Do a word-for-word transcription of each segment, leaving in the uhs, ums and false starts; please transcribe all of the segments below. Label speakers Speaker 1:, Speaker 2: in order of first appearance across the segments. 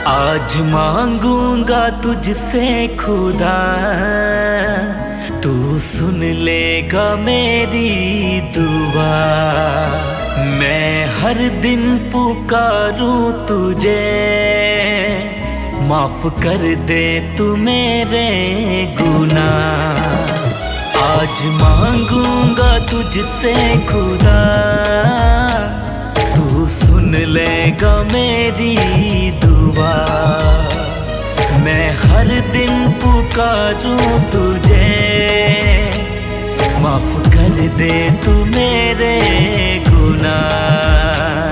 Speaker 1: आज मांगूंगा तुझसे खुदा, तू सुन लेगा मेरी दुआ। मैं हर दिन पुकारूं तुझे, माफ कर दे तू मेरे गुनाह। आज मांगूंगा तुझसे खुदा, तू सुन लेगा मेरी दुआ। मैं हर दिन पुकारूं तुझे, माफ कर दे तू मेरे गुनाह।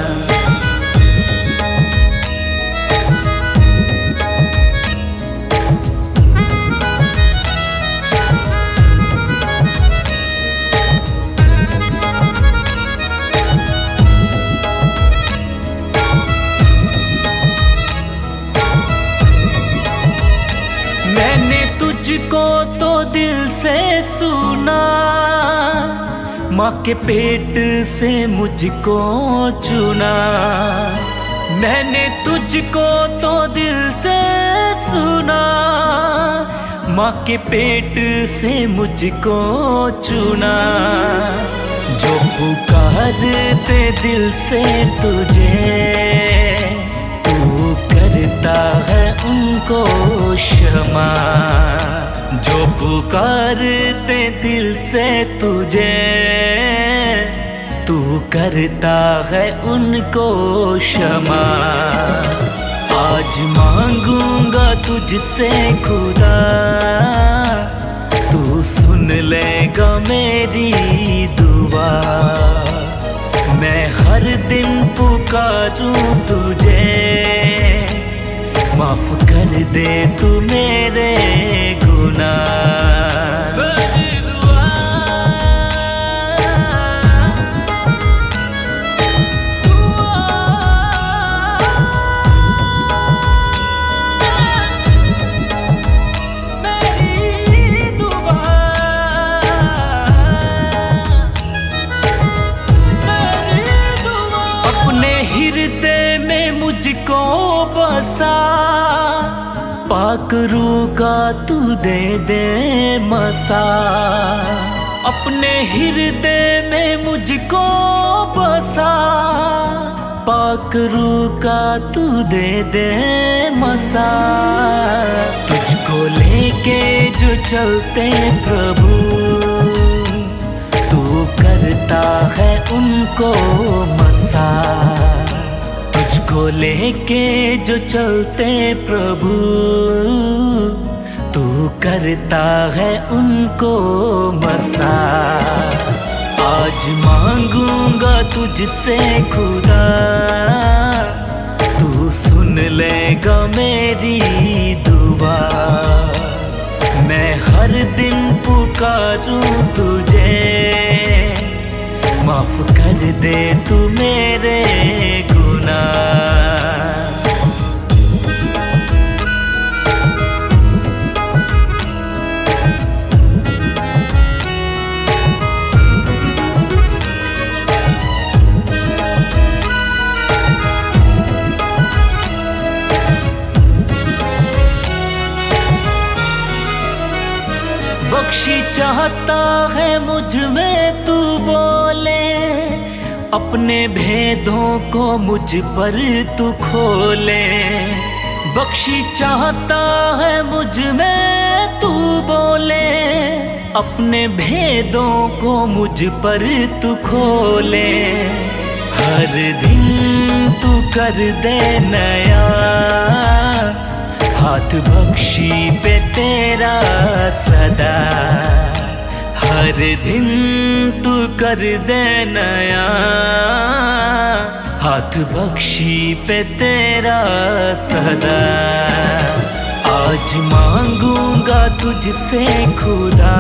Speaker 1: मैंने तुझको तो दिल से सुना, माँ के पेट से मुझको चुना। मैंने तुझको तो दिल से सुना, माँ के पेट से मुझको चुना। जो पुकारते दिल से तुझे, तू करता है उनको क्षमा। जो पुकारते दिल से तुझे, तू करता है उनको क्षमा। आज मांगूंगा तुझसे खुदा, तू सुन लेगा मेरी दुआ। मैं हर दिन पुकारूं तुझे, माफ कर दे तू मेरे गुनाह। मेरी दुआ, दुआ, मेरी दुआ, मेरी दुआ। अपने हृदय में मुझको बसा, पाक रूह का तू दे दे मसा। अपने हृदय में मुझको बसा, पाक रूह का तू दे दे मसा। तुझको लेके जो चलते प्रभु, तू करता है उनको मसा। तुझको लेके जो चलते प्रभु, तू करता है उनको मसा। आज मांगूंगा तुझसे खुदा, तू सुन लेगा मेरी दुआ। मैं हर दिन पुकारूं तुझे, माफ कर दे तू मेरे गुनाह। बख्शी चाहता है मुझ में तू बोले, अपने भेदों को मुझ पर तू खोले। बख्शी चाहता है मुझ में तू बोले, अपने भेदों को मुझ पर तू खोले। हर दिन तू कर दे नया, हाथ बख्शी पे तेरा सदा। हर दिन तू कर दे नया, हाथ बख्शी पे तेरा सदा। आज मांगूंगा तुझसे खुदा,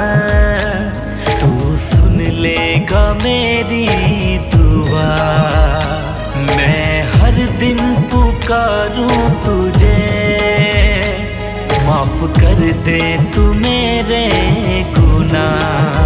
Speaker 1: तू सुन लेगा मेरी दुआ। मैं हर दिन पुकारूं तुझे, माफ कर दे तू मेरे गुनाह।